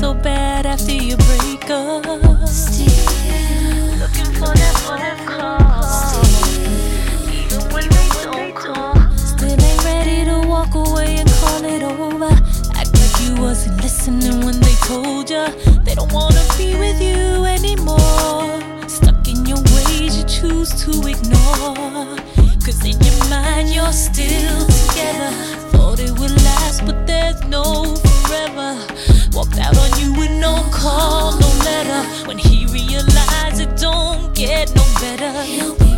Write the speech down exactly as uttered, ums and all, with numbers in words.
so bad after your breakup. Still looking for that phone call, even when they don't call. Still ain't ready to walk away and call it over. Act like you wasn't listening when they told ya they don't wanna be with you anymore. Stuck in your ways you choose to ignore, cause in your mind you're still together. Thought it would last, but there's no forever. Walked out on you with no call, no letter. When he realized it don't get no better, he'll be